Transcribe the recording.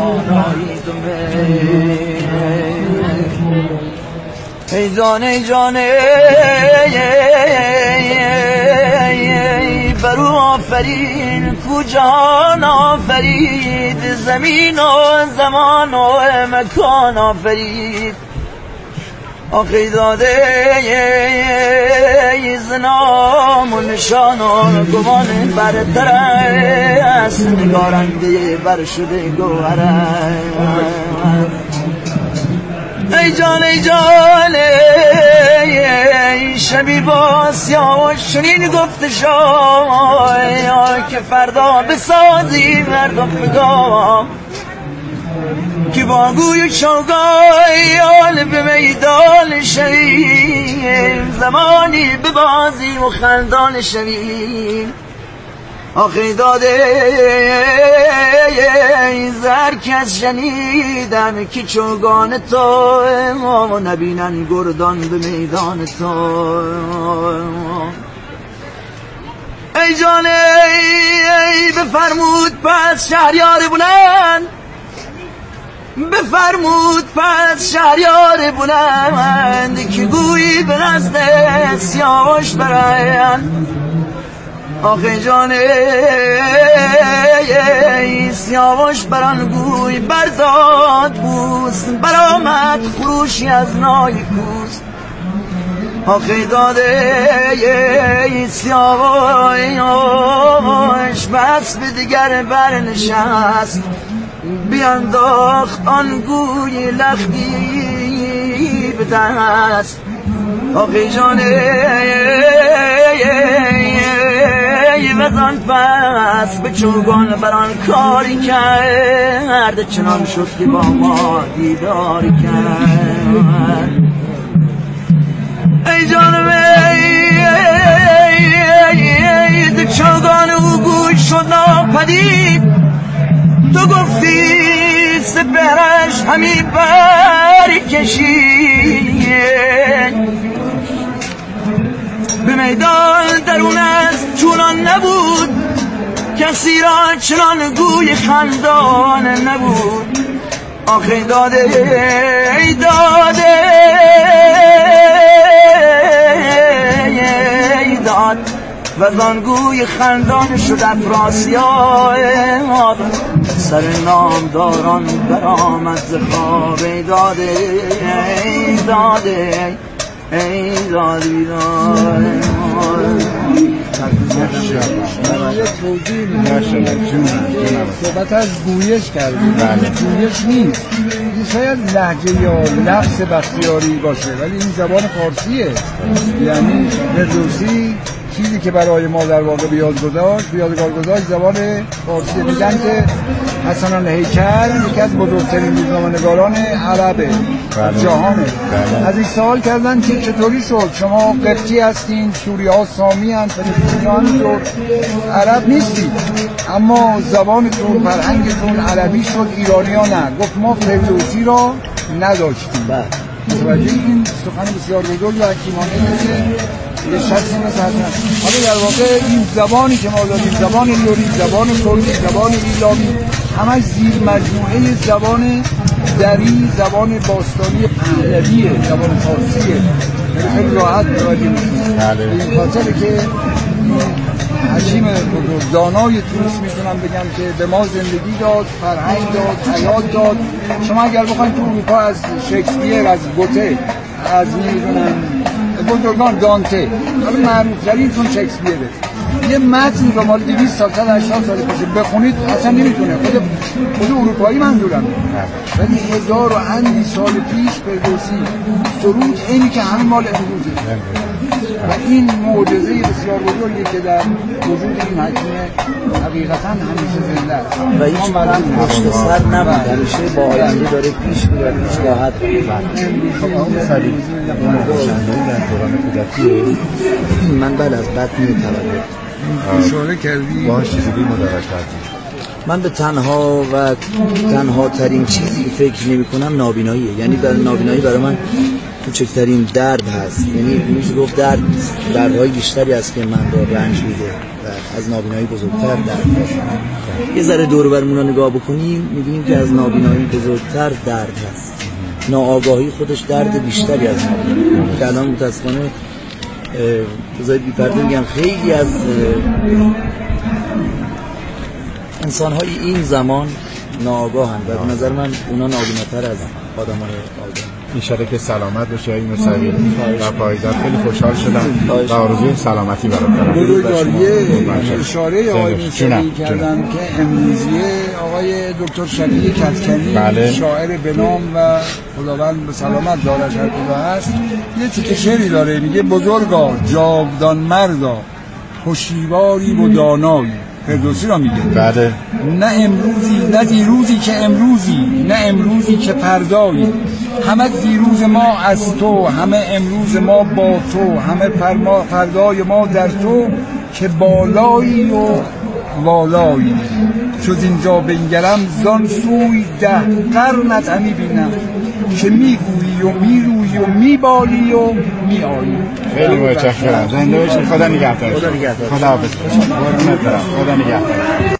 توانایی ای جان ای جان برو آفرین کو جهان آفرید زمین و زمان و مکان آفرید آخی داده زنام و نشان و گمان برتر است نگارنده بر شده گوهر ای جان ای جان شبی با سیاه و شنین گفت شای که فردا بسازی مردم بگاه که با گوی و چوگای به میدان شویم زمانی به بازی و خندان شویم آخی داده زر کس شنیدم که چوگان تو نبینن گردان به میدان تو ای جان ای بفرمود پس شهریار بلند بفرمود پس شهریار بلند که گویی به نزد سیاوش برند آخه جان سیاوش بران گوی برداد پوست برآمد خروشی از نای کوست آخه داده سیاوش بس به دیگر برنشست بیانداخت آن گوی لختی به دست آخه جان وزان پس به چوگان بران کاری کرد چنان شد که با ما دیداری کرد ای جانم ای چوگان او گوی شد ناپدید تو گفتی سپهرش همی بری کشید به میدان درون از چونان نبود کسی را چنان گوی خندان نبود آخه داده داد و زانگوی خندان شد افراسیاب سر نامداران برآمد ز خواب ای داده ای دادی یه توضیح صحبت از گویش کردیم گویش نیست این شاید لهجه یا لفظ بختیاری باشه ولی این زبان فارسیه یعنی فردوسی چیزی که برای ما در واقع بیادگار گذاشت زبان فارسیه میگن که حسن هیکل یکی از بزرگترین روزنامه‌نگاران عربه جهانه از این سوال کردن که چطوری شد شما قبطی هستین سوری‌ها سامی هستن فلسطینیان عرب نیستید اما زبانتون فرهنگتون عربی شد ایرانی‌ها نه گفت ما فردوسی را نداشتیم متوجه این سخن بسیار بزرگ و حکیمانه که یه شخصی مثل حسن حالا در واقع این زبانی که ما داریم زبان لوری زبان کردی زبان ایلامی همش زیر مجموعه زبان دری زبان باستانی پهلویه زبان فارسیه خیلی راحت متوجه میشید این خاطره که حکیم بزرگ دانای تونس میتونم بگم که به ما زندگی داد فرهنگ داد حیات داد شما اگر بخواید تو اروپا از شکسپیر از گوته از میدونم بزرگان دانته حالا معروفترینتون شکسپیره یه متن رو مال 200 سال 180 سال پیش بخونید اصلا نمیتونه خود اروپایی منظورم ولی 1000 و اندی سال پیش فردوسی سرود اینی که همه مال امروزه و این معجزه بسیار بزرگی که در وجود این حکیم حقیقتا همیشه زنده است و هیچ وقت پشت سر نبود همیشه با آینده داره پیش میره هیچ راحت من بله از بد میتولد اشاره کردی باهاش چیزی مدرک کردی من به تنها و تنها ترین چیزی که فکر نمی کنم نابیناییه یعنی نابینایی برای من کوچکترین درد هست یعنی میشه گفت دردهای بیشتری هست که من رو رنج میده و از نابینایی بزرگتر درد هست. یه ذره دور و برمون رو نگاه بکنیم می‌بینیم که از نابینایی بزرگتر درد هست. ناآگاهی خودش درد بیشتری از نابینایی که الان متاسفانه بذارید بی‌پرده بگم خیلی از انسان‌های این زمان ناآگاهند و به نظر من اونا نابیناتر از آدم‌های آگاه. انشالله که سلامت بشه این مصوی و پایدار. خیلی خوشحال شدم و آرزوی سلامتی برات دارم. بزرگواریه اشاره آقای موسوی کردم که امروزیه آقای دکتر شفیع کدکنی بله. شاعر به نام و خداوند به سلامت دارش هر کجا هست یه تیکه شعری داره میگه بزرگا جاودان مردا هوشیواری و دانایی. فردوسی را میگه بله. نه امروزی نه دیروزی که امروزی نه امروزی که پردایی همه دیروز ما از تو همه امروز ما با تو همه فردای ما در تو که بالایی و والایی جز اینجا بنگرم زان سوی 10 قرنت همی بینم که میگویی و میرویی و میبالی و میآیی. خیلی متشکرم. زنده باشید. خدا نگهدار. خدا نگهدار. خدا حافظ. خدا نگهدار.